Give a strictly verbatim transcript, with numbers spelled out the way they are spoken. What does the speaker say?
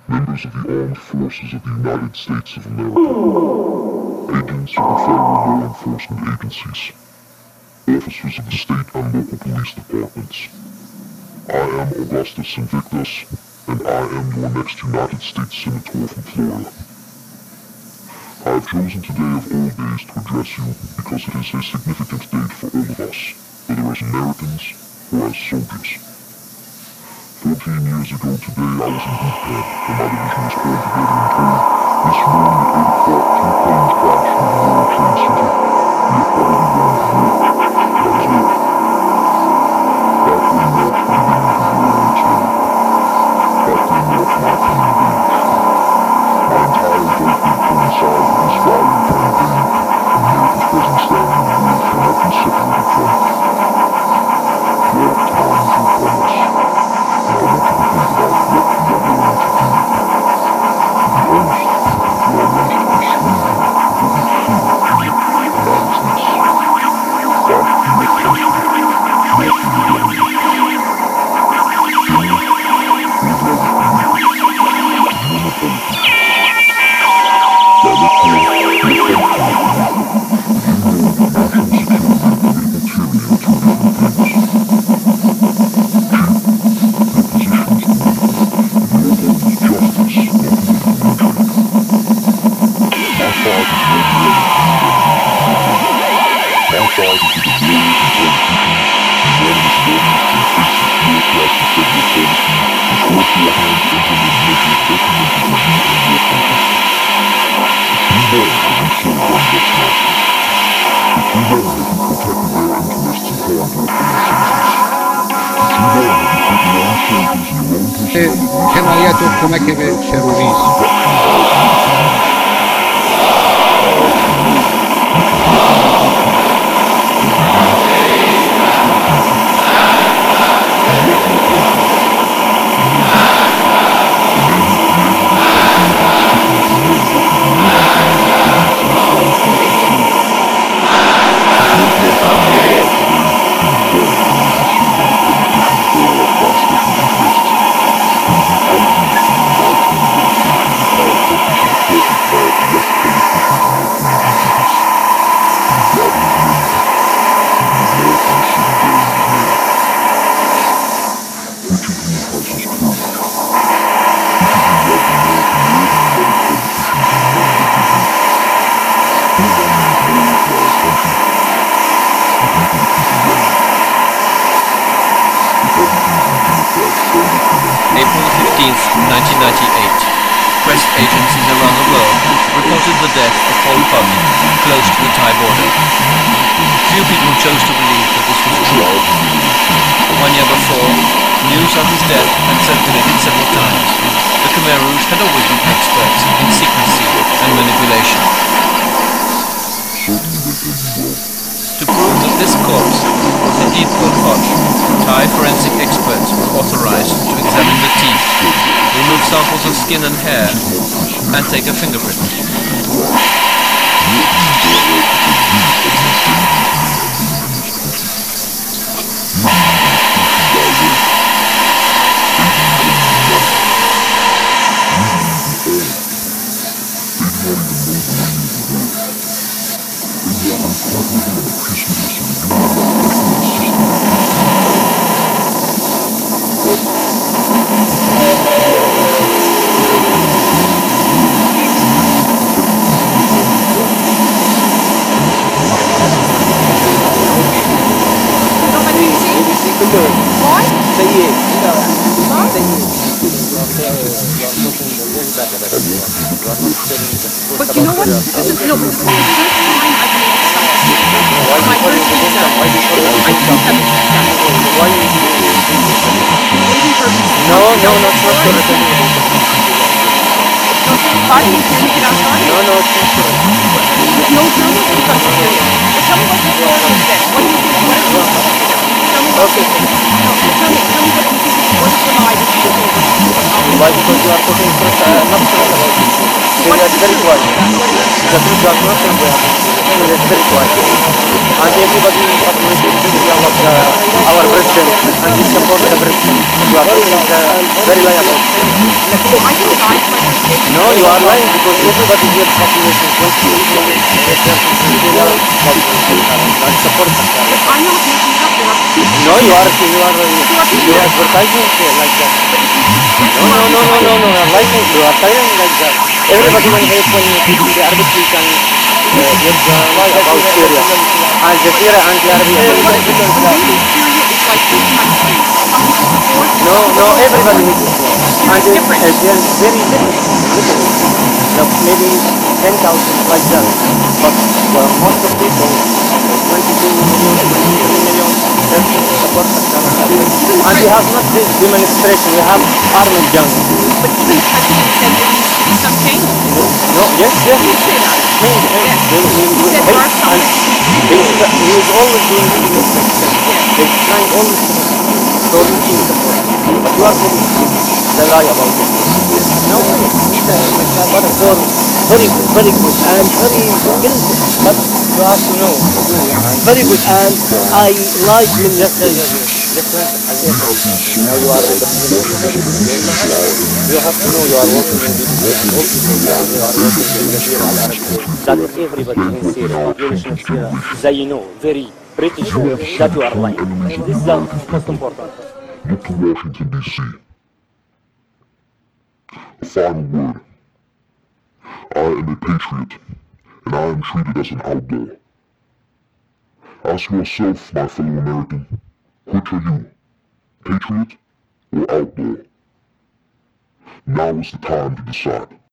Members of the Armed Forces of the United States of America, agents of the federal law enforcement agencies, officers of the state and local police departments. I am Augustus Invictus, and I am your next United States Senator from Florida. I have chosen today of all days to address you because it is a significant date for all of us, whether as Americans or as soldiers. Fourteen years ago today, I was in boot camp, and my division was called together and told, this morning at eight o'clock, two planes crashed into the World Trade Center. We have probably won the war. That is all. That day marks the beginning of the war on terror. That day marks my coming of age. My entire birthday coincides with this valiant campaign, and America's present standing in the world cannot be separated from it. Dark times are upon us. I want you to think about what we are going to do. To be honest, you are most persuading of what we should do, and that is this. Fight for your country, not for your government. General, your brother Felipe, you are a politician. Director, your country is Felipe, but you know that national security and political tyranny are two different things. Kenariyat Komeke ve terörist. April fifteenth, nineteen ninety-eight. Press agencies around the world reported the death of Pol Pot close to the Thai border. Few people chose to believe that this was true. One year before, news of his death had circulated several times. The Khmer Rouge had always been experts in secrecy and manipulation. To prove that this corpse was indeed Pol Pot, Thai forensic experts were authorized to examine the teeth, remove samples of skin and hair, and take a fingerprint. But you know what? This is, no, this is the first time I've made it something. My first visa, I didn't have a visa. Why you Waiting for a visa. No, no, no, it's not Sorry. correct. Pardon me, can you get outside? No, no, it's not correct. No journals because of you. But tell me what the story is then. What do you think? What is the story? Tell me what Okay. No, tell me, tell me what you think. What is the lie that you think? Why? Because you are talking first, uh, not correct about this. Syria what's is the very truth? quiet. What is The truth does not tell them. Syria is very quiet. And everybody in population is Syria love the, our president and we support the president. You are talking is uh, very lie about Syria. So I don't lie to my population. No, you are lying because everybody here population twenty million they turn to Syria love and support Bashar. But I'm not making it up. There are people. No, you are you are uh, But there are people you are that advertising uh, like that. But if you, yes, No, there no, are no, people no, like no, no. You are lying. You are lying like that. Everybody when he when he in the Arabic we can uh, get the lie about Syria and Jazeera and the Arabic. But what, but the way that Syria is like this country, some people support and No, some people no, don't everybody support. needs support. Syria And is uh, different. uh, there is very little, little, no, maybe ten thousand like that. But well, most of people, uh, twenty-two million, twenty-three million persons support Bashar al-Assad. And we have not this demonstration, we have armed gangs. But even the president said there needs to be some change. No, yes, He yes. did say that. Change, change. Yes. They, he, He said hey, there are some and that need to be he is, changed. he is always doing demonstration. Yes. He's trying always to so we can support. But you are telling the lie about it. No way. But for very good, very good, and very skilled. But you have to know, very good, and I like من just just now you are you have to know you are working in B B C and all people you are working in Jazeera Al Arab. That everybody in Syria, population of Syria, they know very pretty sure that you are lying. This is the most important. Look to Washington, D C. A final word. I am a patriot, and I am treated as an outlaw. Ask yourself, my fellow American, which are you, patriot or outlaw? Now is the time to decide.